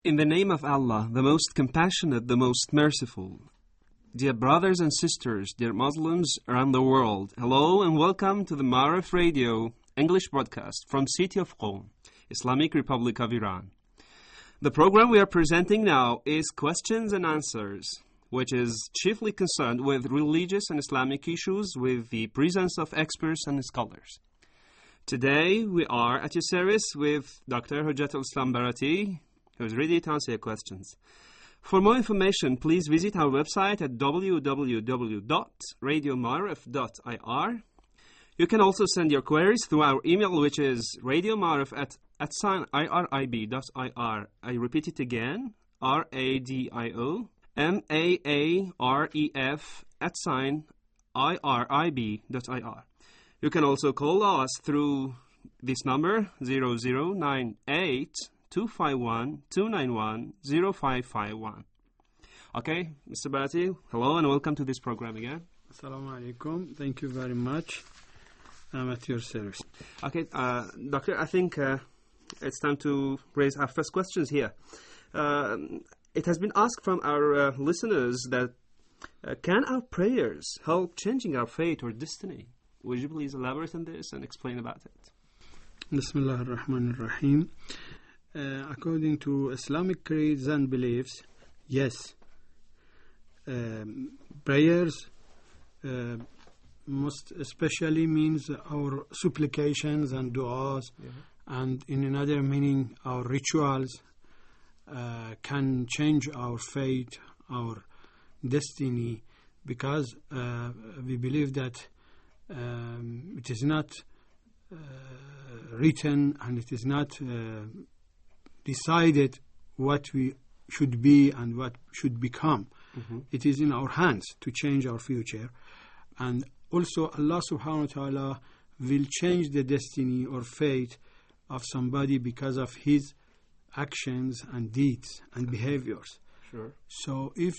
In the name of Allah, the most compassionate, the most merciful. Dear brothers and sisters, dear Muslims around the world, hello and welcome to the Ma'arif Radio English broadcast from city of Qom, Islamic Republic of Iran. The program we are presenting now is Questions and Answers, which is chiefly concerned with religious and Islamic issues with the presence of experts and scholars. Today we are at your service with Dr. Hujjatul Islam Barati, who is ready to answer your questions. For more information, please visit our website at www.radiomarif.ir. You can also send your queries through our email, which is radiomarif@irib.ir. I repeat it again, RADIOMAAREF@irib.ir. You can also call us through this number, 0098 251-291-0551. Okay, Mr. Barati, hello and welcome to this program again. Assalamu alaikum. Thank you very much. I'm at your service. Okay, Doctor, I think it's time to raise our first questions here. It has been asked from our listeners that can our prayers help changing our fate or destiny? Would you please elaborate on this and explain about it? Bismillah ar-Rahman ar-Rahim. According to Islamic creeds and beliefs, yes, prayers most especially means our supplications and du'as, and in another meaning our rituals can change our fate, our destiny, because we believe that it is not written and it is not decided what we should be and what should become. It is in our hands to change our future. And also Allah subhanahu wa ta'ala will change the destiny or fate of somebody because of his actions and deeds and behaviors. Sure. So if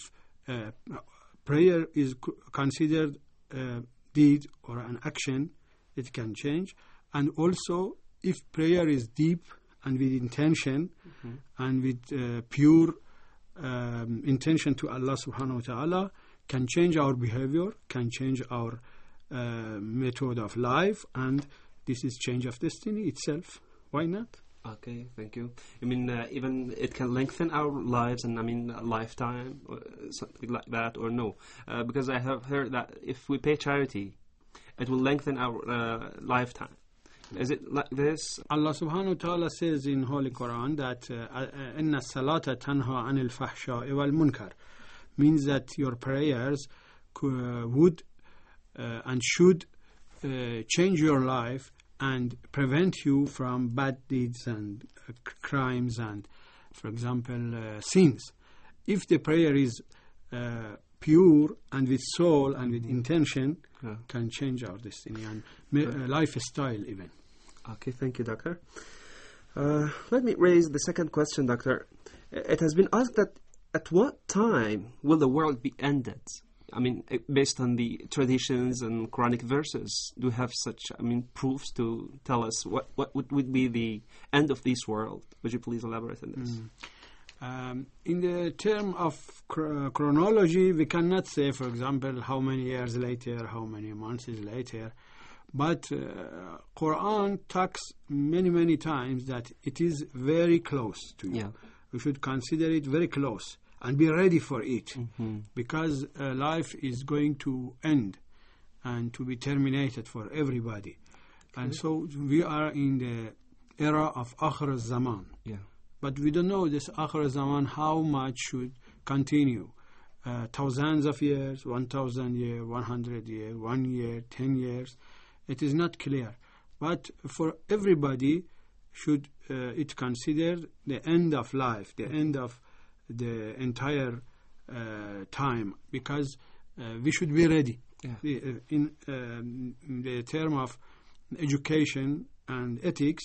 prayer is considered a deed or an action, it can change. And also if prayer is deep and with intention and with pure intention to Allah subhanahu wa ta'ala, can change our behavior, can change our method of life, and this is change of destiny itself. Why not? Okay, thank you. I mean, even it can lengthen our lives and, I mean, a lifetime or something like that, or no? Because I have heard that if we pay charity, it will lengthen our lifetime. Is it like this? Allah subhanahu wa ta'ala says in Holy Quran that inna salata tanha anil fahsha'i wal munkar, means that your prayers would and should change your life and prevent you from bad deeds and crimes and, for example, sins. If the prayer is pure and with soul and with intention, can change our destiny and lifestyle even. Okay, thank you, Doctor. Let me raise the second question, Doctor. It has been asked that at what time will the world be ended? I mean, based on the traditions and Quranic verses, do you have such, I mean, proofs to tell us what would be the end of this world? Would you please elaborate on this? In the term of chronology, we cannot say, for example, how many years later, how many months later. But Quran talks many times that it is very close to you. Yeah. We should consider it very close and be ready for it, because life is going to end and to be terminated for everybody. Okay. And so we are in the era of Akhir Zaman. Yeah. But we don't know this Akhir Zaman how much should continue. Thousands of years, 1,000 years, 100 years, 1 year, 10 years. It is not clear. But for everybody, should it consider the end of life, the end of the entire time, because we should be ready. Yeah. In the term of education and ethics,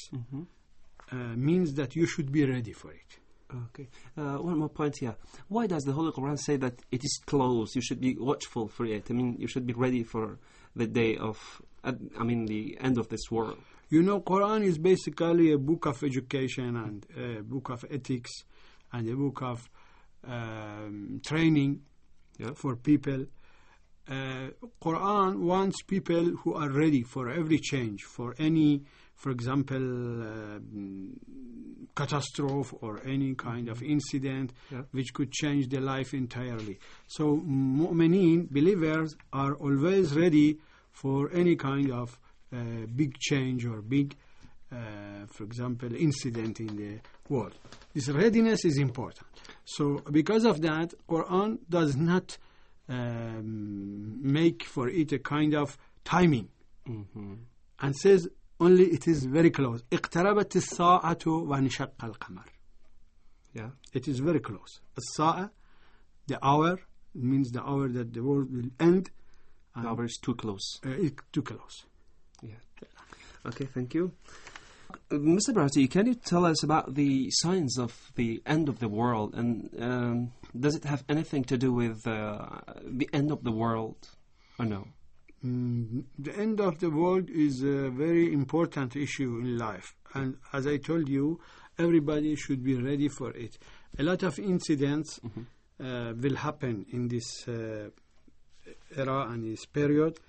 means that you should be ready for it. Okay. One more point here. Why does the Holy Quran say that it is close? You should be watchful for it. I mean, you should be ready for the day of, the end of this world. You know, Quran is basically a book of education and a book of ethics and a book of training for people. Quran wants people who are ready for every change, for any, for example, catastrophe or any kind of incident which could change their life entirely. So mu'mineen, believers, are always ready for any kind of big change or big, for example, incident in the world. This readiness is important. So because of that, Quran does not make for it a kind of timing, and says only it is very close. اقتربت الساعة وانشق القمر. Yeah, it is very close. الساعة, the hour, means the hour that the world will end. The hour is too close. It's too close. Yeah. Okay, thank you. Mr. Barati, can you tell us about the signs of the end of the world, and does it have anything to do with the end of the world, or no? The end of the world is a very important issue in life, and as I told you, everybody should be ready for it. A lot of incidents will happen in this era and this period.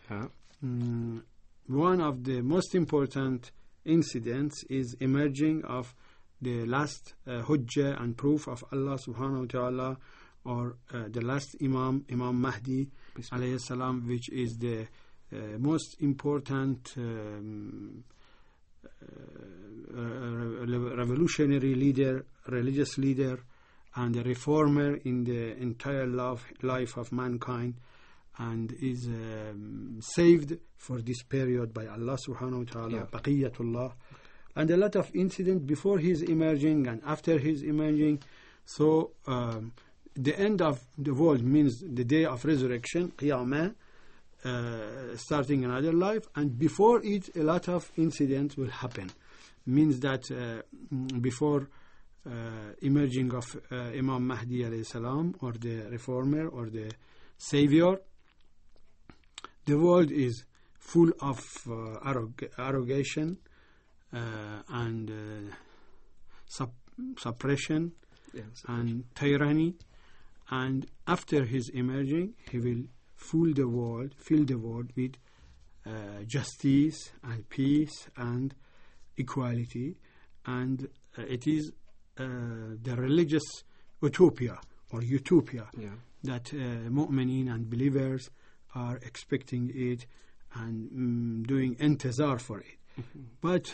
One of the most important incidents is emerging of the last hujjah and proof of Allah subhanahu wa ta'ala, or the last Imam Mahdi alayhi salam, which is the most important revolutionary leader, religious leader, and a reformer in the entire life of mankind, and is saved for this period by Allah subhanahu wa ta'ala, Baqiyatullah. And a lot of incidents before his emerging and after his emerging. So the end of the world means the day of resurrection, Qiyamah, starting another life, and before it a lot of incidents will happen. Means that before emerging of Imam Mahdi alayhi salam, or the reformer or the savior, the world is full of arrogation and suppression and tyranny. And after his emerging, he will fill the world with justice and peace and equality. And it is the religious utopia or utopia that mu'mineen and believers are expecting it and doing intizar for it. But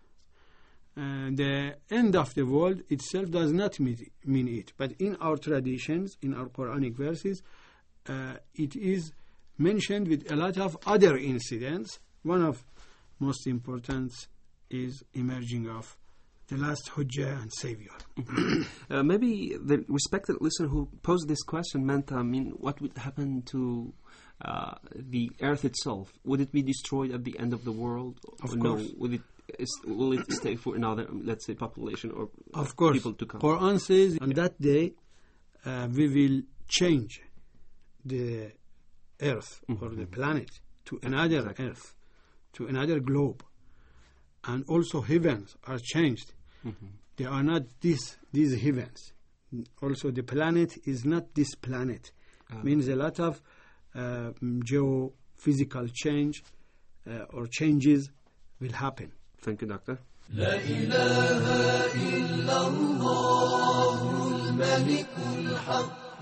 the end of the world itself does not mean it. But in our traditions, in our Quranic verses, it is mentioned with a lot of other incidents. One of most important is emerging of the last Hujjah and Savior. Maybe the respected listener who posed this question meant, what would happen to the earth itself? Would it be destroyed at the end of the world? Of course. No, will it stay for another, let's say, population or of course people to come? Quran says on that day we will change the earth or the planet to another earth, to another globe, and also heavens are changed. They are not these heavens. Also the planet is not this planet. Means a lot of geophysical change or changes will happen. Thank you, Doctor. لا إله إلا الله الملك الحق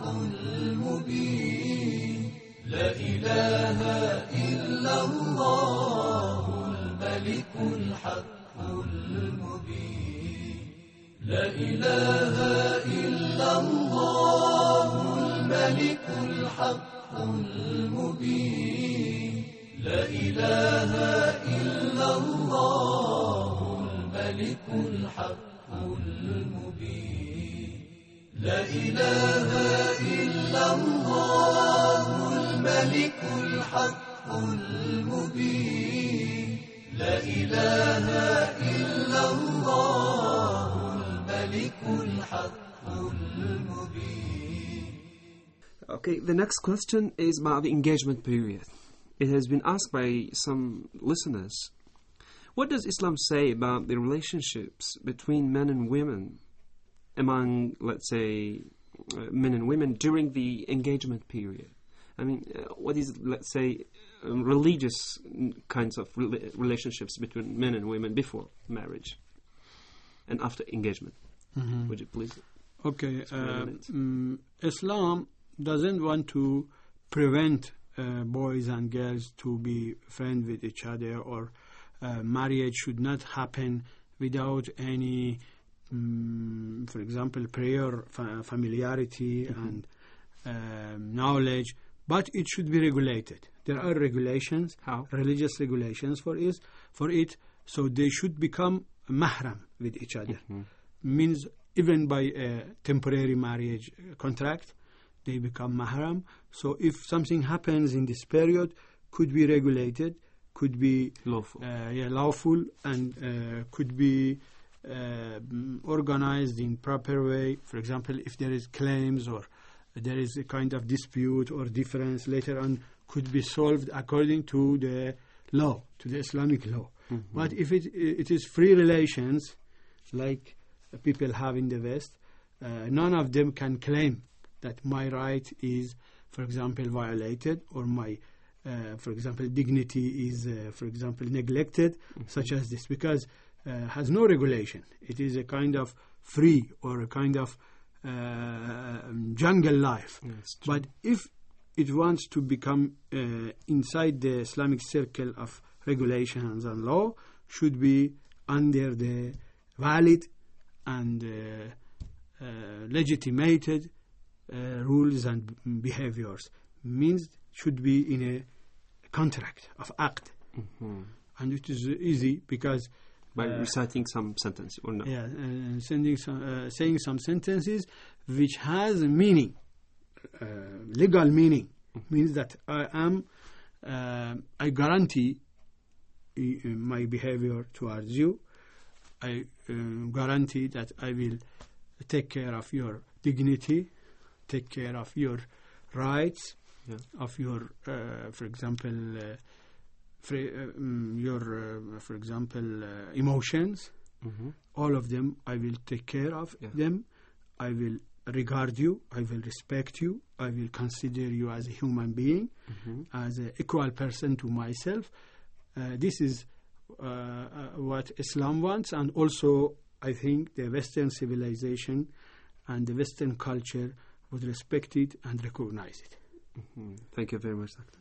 المبين لا إله إلا الله الملك الحق المبين لا إله إلا الله الملك الحق المبين لا إله إلا الله الملك الحق المبين لا إله إلا الله الملك الحق المبين لا إله إلا الله الملك الحق المبين. Okay, the next question is about the engagement period. It has been asked by some listeners. What does Islam say about the relationships between men and women among, let's say, men and women during the engagement period? I mean, what is, let's say, religious kinds of relationships between men and women before marriage and after engagement? Mm-hmm. Would you please? Okay. Islam doesn't want to prevent boys and girls to be friends with each other, or marriage should not happen without any, for example, prayer, familiarity, and knowledge. But it should be regulated. There are regulations, How? religious regulations for it. So they should become mahram with each other. Mm-hmm. Means even by a temporary marriage contract, they become mahram. So if something happens in this period, could be regulated, could be Lawful. lawful, and could be organized in proper way. For example, if there is claims or there is a kind of dispute or difference later on, could be solved according to the law, to the Islamic law. Mm-hmm. But if it is free relations, like people have in the West, none of them can claim that my right is, for example, violated, or my, for example, dignity is, for example, neglected, such as this, because has no regulation. It is a kind of free or a kind of jungle life. Yes, But if it wants to become inside the Islamic circle of regulations and law, should be under the valid and legitimated rules and behaviors. Means should be in a contract of act. Mm-hmm. And it is easy because By reciting some sentence or not? yeah, saying some sentences which has a meaning, legal meaning, means that I guarantee my behavior towards you. I guarantee that I will take care of your dignity, take care of your rights, Yeah. of your, for example, for example, emotions. Mm-hmm. All of them, I will take care of them. I will regard you. I will respect you. I will consider you as a human being, as an equal person to myself. This is what Islam wants, and also I think the Western civilization and the Western culture would respect it and recognize it. Mm-hmm. Thank you very much, Doctor.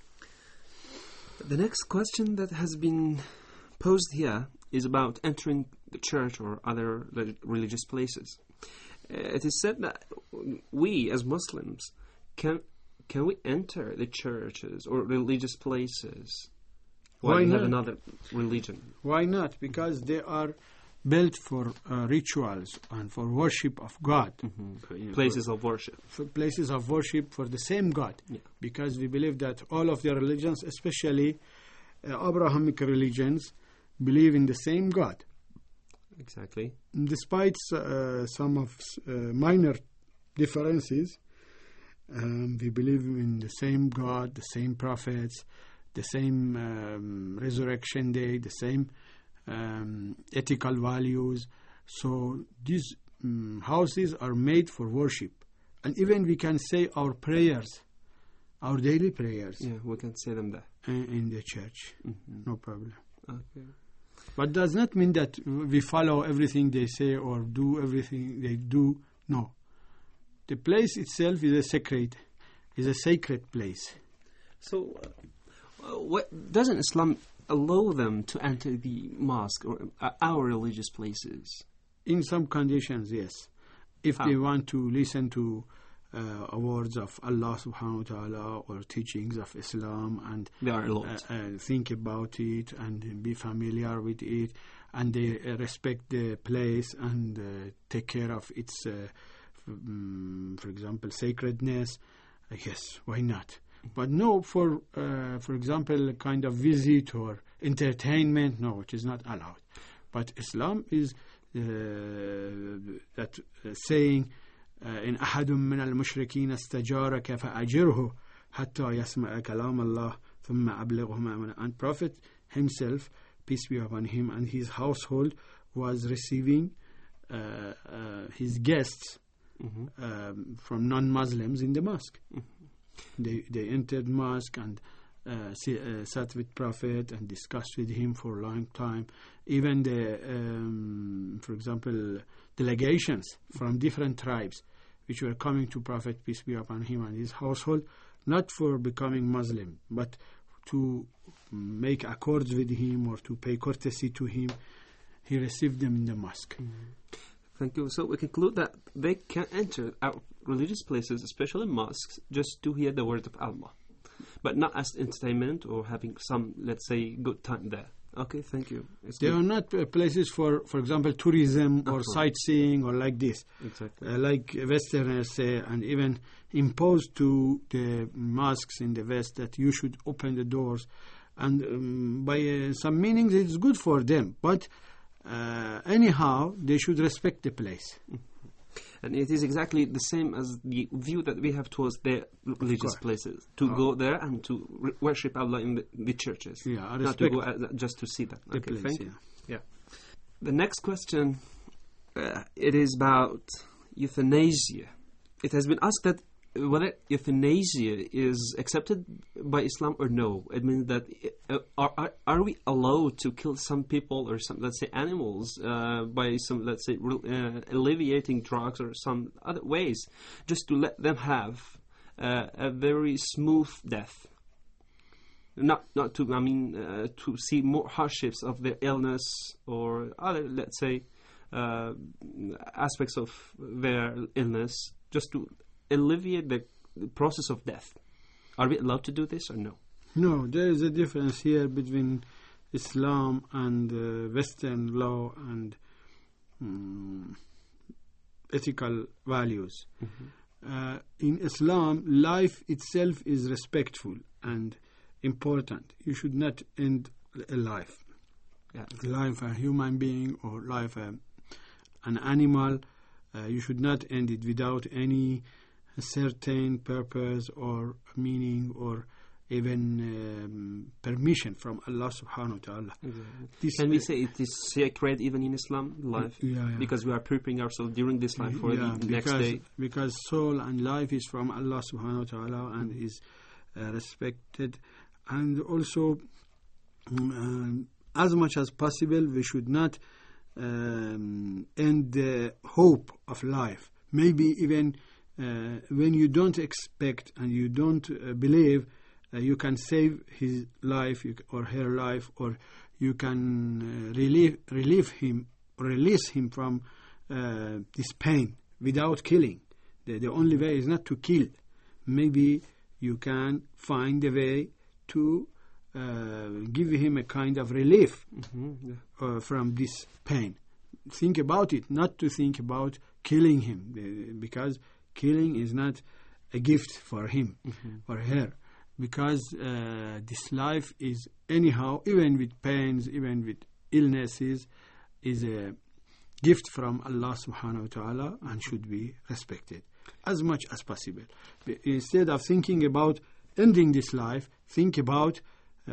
The next question that has been posed here is about entering the church or other religious places. It is said that we as Muslims can we enter the churches or religious places while Why we have not? another religion? Why not? Because they are built for rituals and for worship of God. Places of worship. For places of worship for the same God. Yeah. Because we believe that all of the religions, especially Abrahamic religions, believe in the same God. Exactly. Despite some of minor differences, we believe in the same God, the same prophets, the same resurrection day, the same ethical values. So these houses are made for worship. And even we can say our prayers, our daily prayers, Yeah, we can say them there. in the church. No problem. Okay. But does not mean that we follow everything they say or do everything they do. No. The place itself is a sacred place. So, what doesn't Islam allow them to enter the mosque or our religious places? In some conditions, yes. If How? they want to listen to words of Allah subhanahu wa ta'ala or teachings of Islam, and They are allowed. think about it and be familiar with it, and they respect the place and take care of its, for example, sacredness, yes, why not? But no, for example, a kind of visit or entertainment, no, it is not allowed. But Islam is saying, إن أحد من المشركين استجارك فأجره حتى يسمع كلام الله ثم أبلغه مأمنا. And Prophet himself, peace be upon him, and his household was receiving his guests from non-Muslims in the mosque. They entered mosque and sat with Prophet and discussed with him for a long time. Even for example, delegations from different tribes which were coming to Prophet, peace be upon him, and his household, not for becoming Muslim, but to make accords with him or to pay courtesy to him. He received them in the mosque. Thank you. So we conclude that they can enter our religious places, especially mosques, just to hear the word of Allah, but not as entertainment or having some, let's say, good time there. Okay, thank you. They are not places for example, tourism or sightseeing or like this. Exactly. Like Westerners say, and even impose to the mosques in the West that you should open the doors. And by some meanings, it's good for them. But anyhow, they should respect the place. And it is exactly the same as the view that we have towards the religious places, to go there and to worship Allah in the churches, not to go just to see that. Okay, thank you. Yeah. The next question, it is about euthanasia. It has been asked that whether euthanasia is accepted by Islam or no. It means that are we allowed to kill some people or some, let's say, animals by some, let's say, alleviating drugs or some other ways, just to let them have a very smooth death, not to, I mean, to see more hardships of their illness or other, let's say, aspects of their illness, just to alleviate the process of death. Are we allowed to do this or no? No, there is a difference here between Islam and Western law and ethical values. In Islam, life itself is respectful and important. You should not end a life. Life a human being or life an animal, you should not end it without any certain purpose or meaning or even permission from Allah subhanahu wa ta'ala. Can we say it is sacred even in Islam, life? Because we are preparing ourselves during this life for the next day. Because soul and life is from Allah subhanahu wa ta'ala and is respected. And also, as much as possible, we should not end the hope of life. Maybe even when you don't expect and you don't believe, you can save his life or her life, or you can relieve him or release him from this pain without killing. The only way is not to kill. Maybe you can find a way to give him a kind of relief from this pain. Think about it, not to think about killing him, because killing is not a gift for him or her, because this life is anyhow, even with pains, even with illnesses, is a gift from Allah subhanahu wa ta'ala and should be respected as much as possible. Instead of thinking about ending this life, think about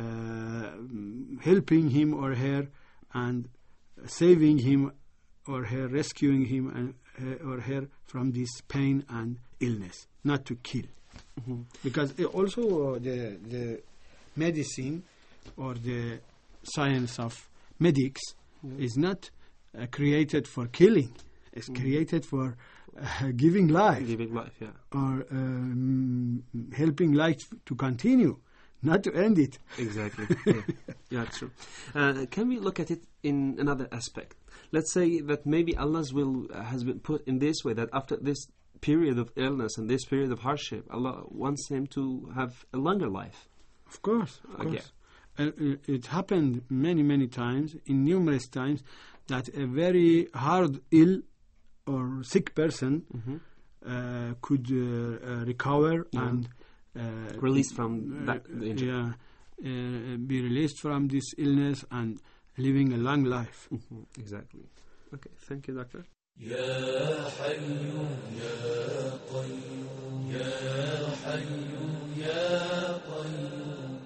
helping him or her and saving him or her, rescuing him and or her from this pain and illness, not to kill. Because also the medicine or the science of medics is not created for killing. It's created for giving life. Giving life, yeah. Or helping life to continue, not to end it. Exactly. Yeah, true. Can we look at it in another aspect? Let's say that maybe Allah's will has been put in this way, that after this period of illness and this period of hardship, Allah wants him to have a longer life. Of course. And it happened many times, in numerous times, that a very hard ill or sick person could recover and released from that injury. Be released from this illness and living a long life. Exactly. Okay, thank you, Doctor. يا حي يا قيوم يا حي يا قيوم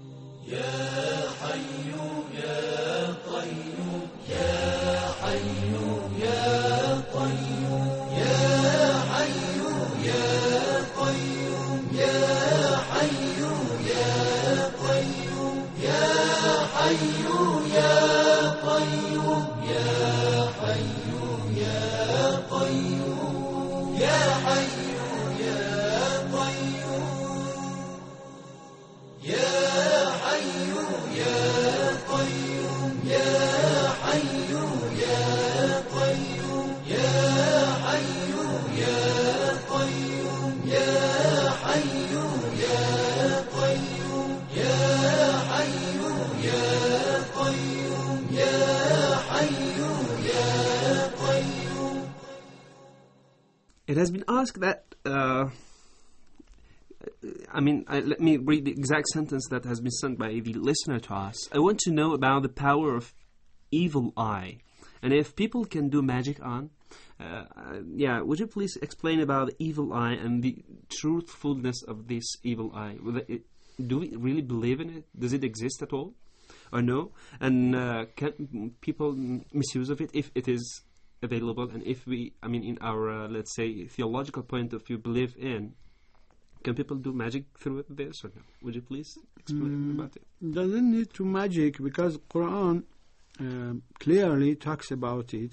يا حي يا قيوم يا حي It has been asked that, let me read the exact sentence that has been sent by the listener to us. I want to know about the power of evil eye, and if people can do magic on. Would you please explain about the evil eye and the truthfulness of this evil eye? Do we really believe in it? Does it exist at all? Or no? And can people misuse of it if it is available? And if we, in our, let's say, theological point of view, believe in, can people do magic through this or no? Would you please explain about it? Doesn't need to magic, because Quran clearly talks about it.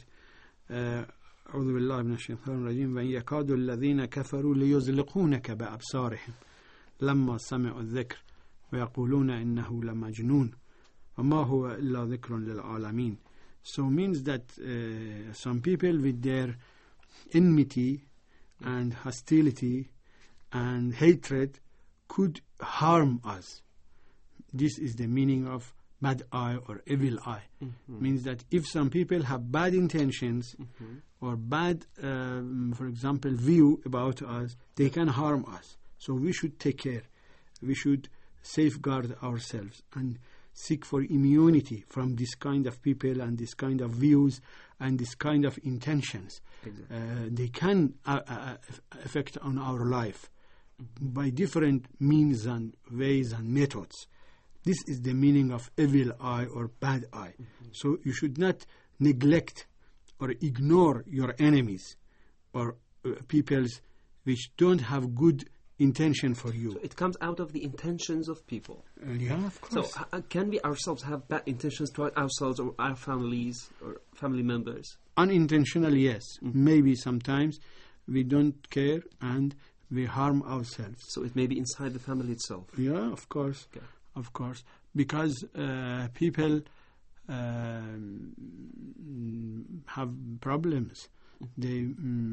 أعوذ بالله من الشيطان الرجيم وإن يكاد الذين كفروا ليزلقونك بأبصارهم لما سمعوا الذكر ويقولون إنه لمجنون وما هو إلا ذكر للعالمين. So means that some people with their enmity and hostility and hatred could harm us. This is the meaning of bad eye or evil eye. Means that if some people have bad intentions or bad, for example, view about us, they can harm us. So we should take care. We should safeguard ourselves and seek for immunity from this kind of people and this kind of views and this kind of intentions. Exactly. They can affect on our life by different means and ways and methods. This is the meaning of evil eye or bad eye. So you should not neglect or ignore your enemies or peoples which don't have good intention for you. So it comes out of the intentions of people. Yeah, of course. So can we ourselves have bad intentions toward ourselves or our families or family members? Unintentionally, yes. Maybe sometimes we don't care and we harm ourselves. So it may be inside the family itself. Yeah, of course. Okay. Of course. Because people have problems. They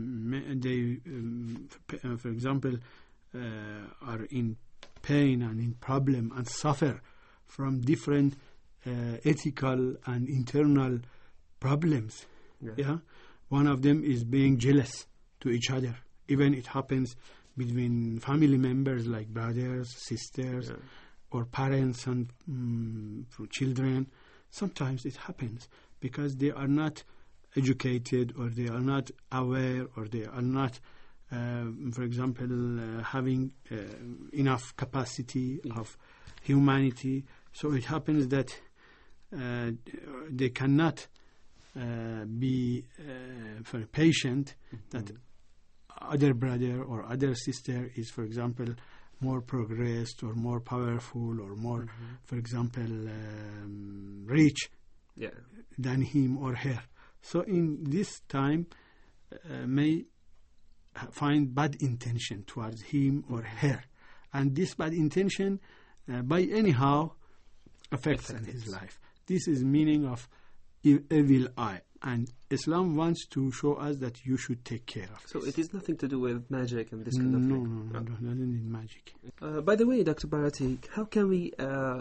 for example, are in pain and in problem and suffer from different ethical and internal problems. Yeah. One of them is being jealous to each other. Even it happens between family members like brothers, sisters, or parents and children. Sometimes it happens because they are not educated or they are not aware or they are not, for example, having enough capacity of humanity. So it happens that they cannot be very patient that other brother or other sister is, for example, more progressed or more powerful or more, for example, rich than him or her. So in this time, may find bad intention towards him or her. And this bad intention, by anyhow, affects his life. This is meaning of evil eye. And Islam wants to show us that you should take care of So this. it is nothing to do with magic and this kind of thing? No, doesn't need magic. By the way, Dr. Bharati, how can we,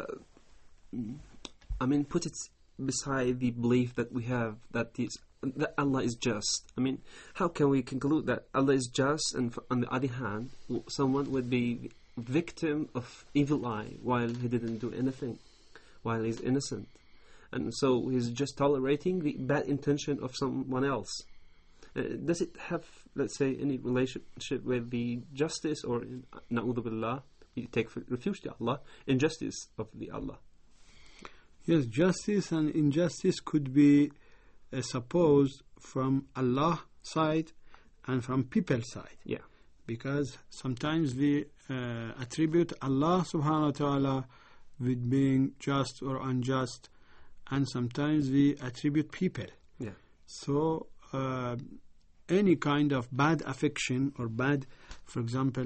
put it beside the belief that we have that Allah is just? How can we conclude that Allah is just and on the other hand, someone would be victim of evil eye while he didn't do anything, while he's innocent? And so he's just tolerating the bad intention of someone else. Does it have, let's say, any relationship with the justice or, na'udhu billah, you take refuge to Allah, injustice of the Allah? Yes, justice and injustice could be supposed from Allah's side and from people's side. Yeah. Because sometimes we attribute Allah subhanahu wa ta'ala with being just or unjust, and sometimes we attribute people. Yeah. So any kind of bad affection or bad, for example,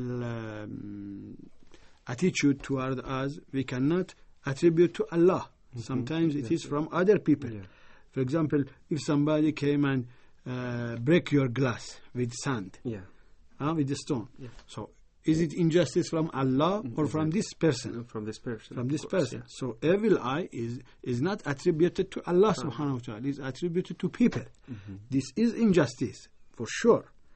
attitude toward us, we cannot attribute to Allah. Sometimes it is from other people. Yeah. For example, if somebody came and break your glass with sand, with a stone, so is it injustice from Allah or from this person? From this person. From this course, person. So evil eye is not attributed to Allah subhanahu wa ta'ala. It is attributed to people. This is injustice, for sure.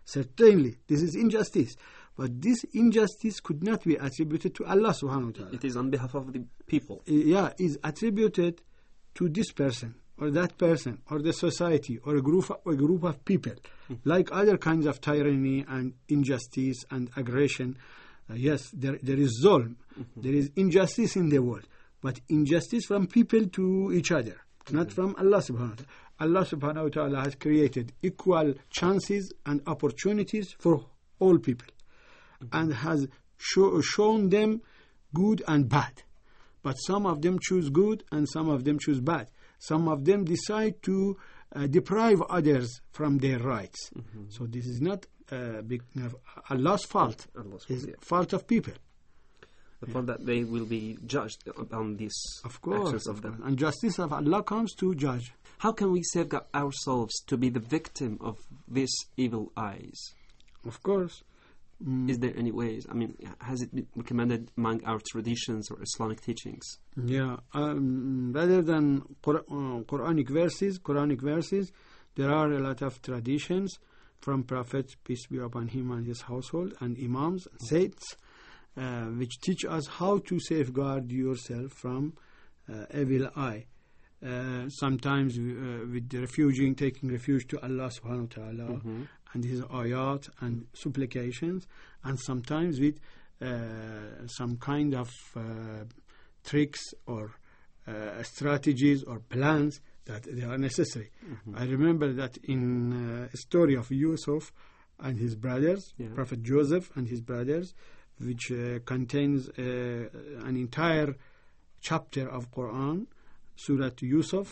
Certainly, this is injustice. But this injustice could not be attributed to Allah subhanahu wa ta'ala. It is on behalf of the people. Yeah, is attributed to this person or that person or the society or a group of people. Like other kinds of tyranny and injustice and aggression. Yes, there is zulm. There is injustice in the world. But injustice from people to each other, not from Allah subhanahu wa ta'ala. Allah subhanahu wa ta'ala has created equal chances and opportunities for all people and has shown them good and bad. But some of them choose good and some of them choose bad. Some of them decide to deprive others from their rights. So this is not Allah's fault. It's fault of people. The fault that they will be judged on these actions of them. And justice of Allah comes to judge. How can we safeguard ourselves to be the victim of these evil eyes? Of course. Is there any ways? I mean, has it been recommended among our traditions or Islamic teachings? Yeah. Rather than Quranic verses, there are a lot of traditions from Prophet, peace be upon him and his household, and imams and saints, which teach us how to safeguard yourself from evil eye. Sometimes with taking refuge to Allah subhanahu wa ta'ala and his ayat and supplications, and sometimes with some kind of tricks or strategies or plans that they are necessary. I remember that in a story of Yusuf and his brothers, Prophet Joseph and his brothers, which contains an entire chapter of Quran, Surah Yusuf.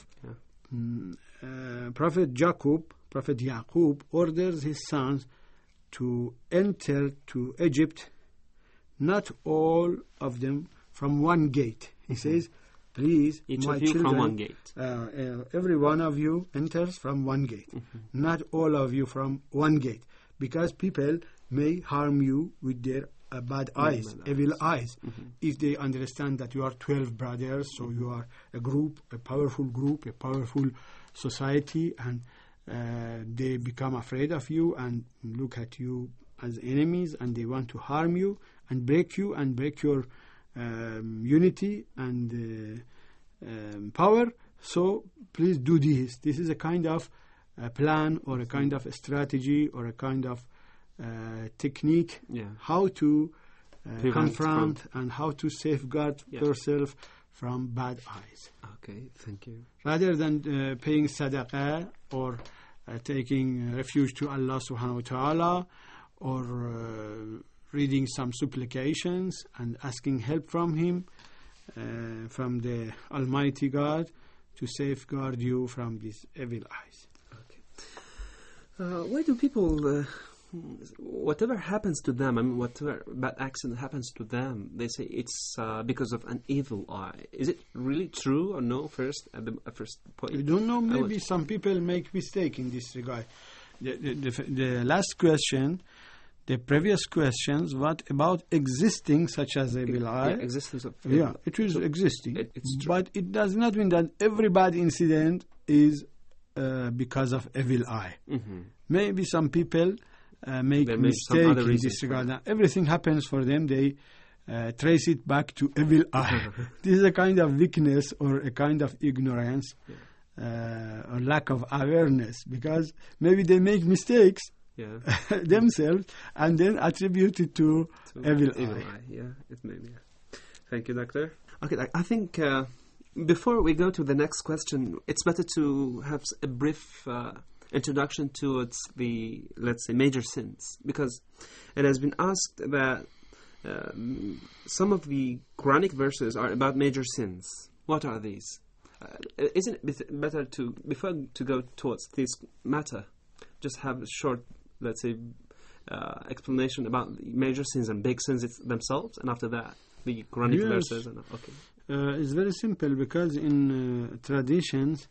Prophet Yaqub orders his sons to enter to Egypt, not all of them from one gate. He says, please, each my of you children, from one gate. Every one of you enters from one gate, not all of you from one gate, because people may harm you with their bad eyes, evil eyes. If they understand that you are 12 brothers, so you are a group, a powerful society, and they become afraid of you and look at you as enemies, and they want to harm you and break your unity and power. So please do this. This is a kind of plan or a kind of a strategy or a kind of technique, how to confront and how to safeguard yourself from bad eyes. Okay, thank you. Rather than paying sadaqah or taking refuge to Allah subhanahu wa ta'ala or reading some supplications and asking help from Him, from the Almighty God, to safeguard you from these evil eyes. Okay. Why do people, whatever happens to them, I mean, whatever bad accident happens to them, they say it's because of an evil eye. Is it really true or no? First, at the first point, I don't know. Maybe some people make mistake in this regard. The last question. The previous questions, what about existing such as evil eye? Yeah, existence of it is existing. It's true. But it does not mean that every bad incident is because of evil eye. Maybe some people make mistake in this regard. Everything happens for them, they trace it back to evil eye. This is a kind of weakness or a kind of ignorance or lack of awareness, because maybe they make mistakes themselves and then attribute it to evil eye. Yeah, it may be. Thank you, Doctor. Okay, I think before we go to the next question, it's better to have a brief introduction towards the, let's say, major sins, because it has been asked that some of the Quranic verses are about major sins. What are these? Isn't it better to, before to go towards this matter, just have a short, let's say, explanation about the major sins and big sins themselves, and after that, the Quranic verses? Okay. It's very simple, because in traditions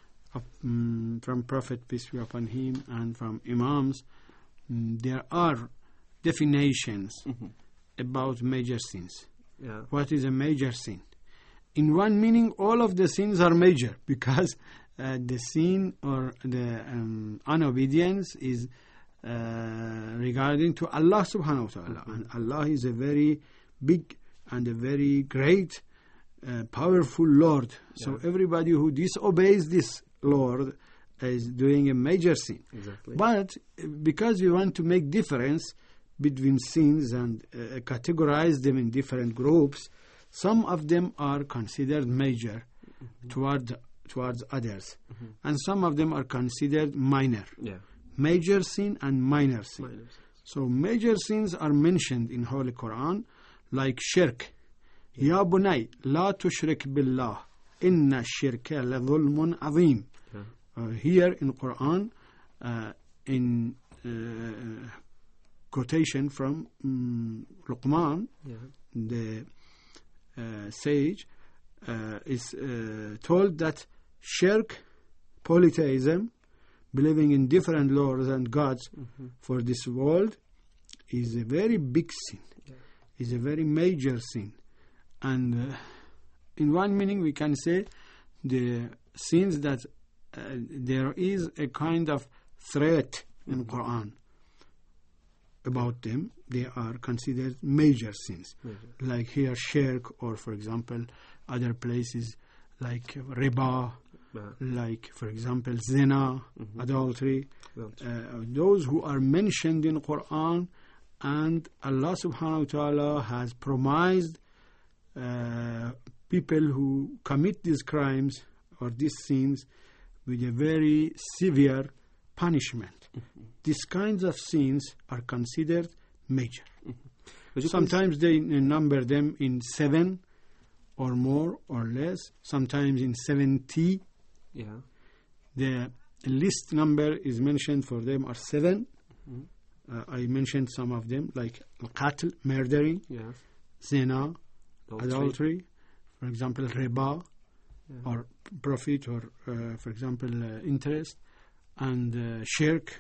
from Prophet, peace be upon him, and from Imams, there are definitions about major sins. What is a major sin? In one meaning, all of the sins are major, because the sin or the unobedience is regarding to Allah subhanahu wa ta'ala. And Allah is a very big and a very great, powerful Lord. So everybody who disobeys this Lord is doing a major sin. Exactly. But because we want to make difference between sins and categorize them in different groups, some of them are considered major towards others, and some of them are considered minor. Yeah. Major sin and minor sin. Minor sins. So major sins are mentioned in Holy Quran, like shirk. Ya bunay, la tushrik billah, inna shirka la dhulmun azim. Here in Quran, in quotation from Luqman, the sage, is told that shirk, polytheism, believing in different lords and gods for this world, is a very big sin, is a very major sin. And in one meaning we can say the sins that there is a kind of threat in Quran about them, they are considered major sins. Like here shirk, or for example other places like riba, like for example zina, adultery. Those who are mentioned in Quran, and Allah subhanahu wa ta'ala has promised people who commit these crimes or these sins with a very severe punishment. These kinds of sins are considered major. Sometimes they number them in 7 or more or less, sometimes in 70. Yeah. The list number is mentioned for them are 7. I mentioned some of them, like qatl, murdering, zina, adultery, for example riba, or profit, or for example interest, and shirk,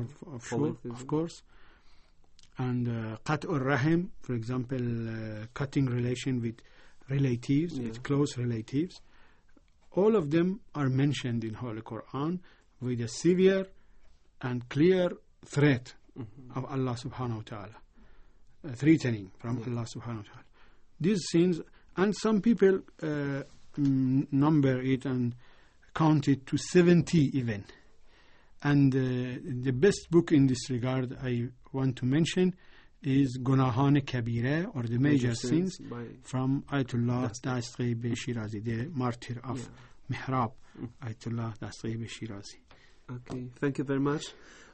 of course, and qat'ur rahim, for example cutting relation with relatives, with close relatives. All of them are mentioned in Holy Quran with a severe and clear threat of Allah subhanahu wa ta'ala, threatening from Allah subhanahu wa ta'ala. These sins, and some people number it and count it to 70 even. And the best book in this regard I want to mention is Gunahan Kabira, or the major sins, from Ayatollah Dastaghi Shirazi, the martyr of Mihrab, Ayatollah Dastaghi Shirazi. Okay, thank you very much.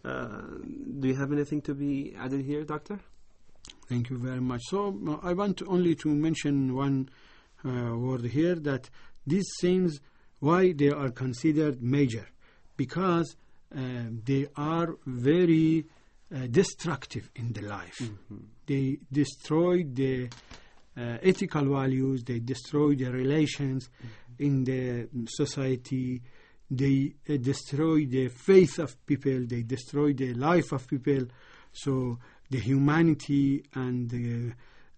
Do you have anything to be added here, Doctor? Thank you very much. So I want only to mention one word here, that these sins, why they are considered major? Because they are very destructive in the life. They destroy the ethical values, they destroy the relations in the society, they destroy the faith of people, they destroy the life of people. So the humanity and the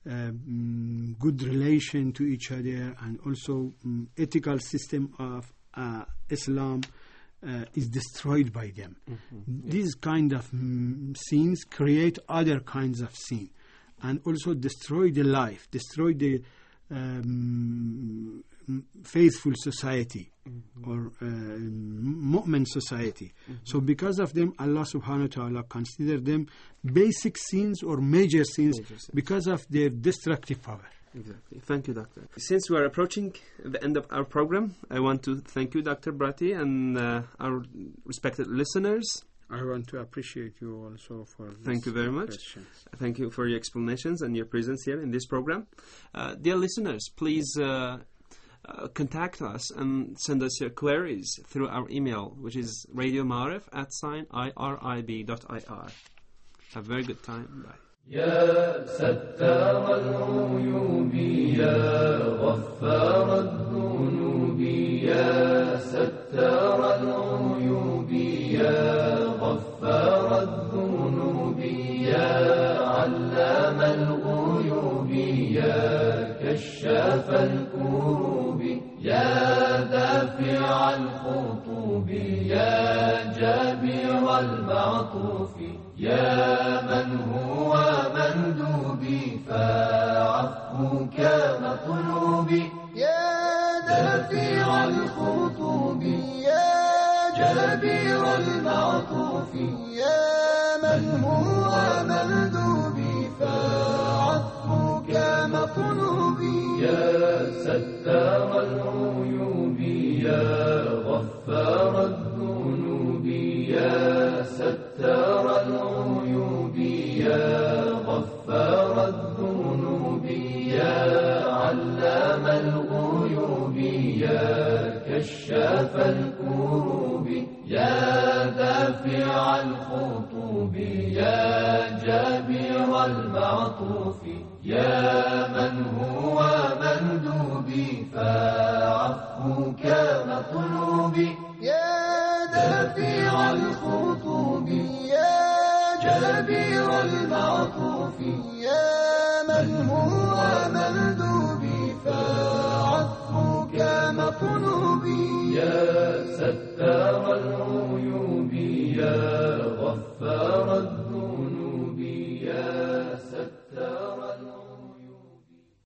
good relation to each other, and also ethical system of Islam is destroyed by them. These kind of sins create other kinds of sin, and also destroy the life, destroy the faithful society, or mu'min society. So because of them, Allah subhanahu wa ta'ala consider them basic sins or major sins, because of their destructive power. Exactly. Thank you, Doctor. Since we are approaching the end of our program, I want to thank you, Dr. Bratti, and our respected listeners. I want to appreciate you also for this. Thank you very much. Questions. Thank you for your explanations and your presence here in this program. Dear listeners, please contact us and send us your queries through our email, which is radiomarif@irib.ir. Have a very good time. Bye. يا ستار العيوب يا غفار الذنوب يا ستار العيوب يا غفار الذنوب يا علام الغيوب يا كشاف الكروب يا دافع الخطوب يا جابر المعطوف يا ستار العيوب يا غفار الذنوب يا ستار العيوب يا غفار الذنوب يا علام الغيوب يا كشاف الكروب يا دافع الخطوب يا جابر المعطوف يا من هو مندوبي فعفوك مطلوبي يا دافع الخطوب يا جابر المعطوف يا من هو مندوبي فعفوك مطلوبي يا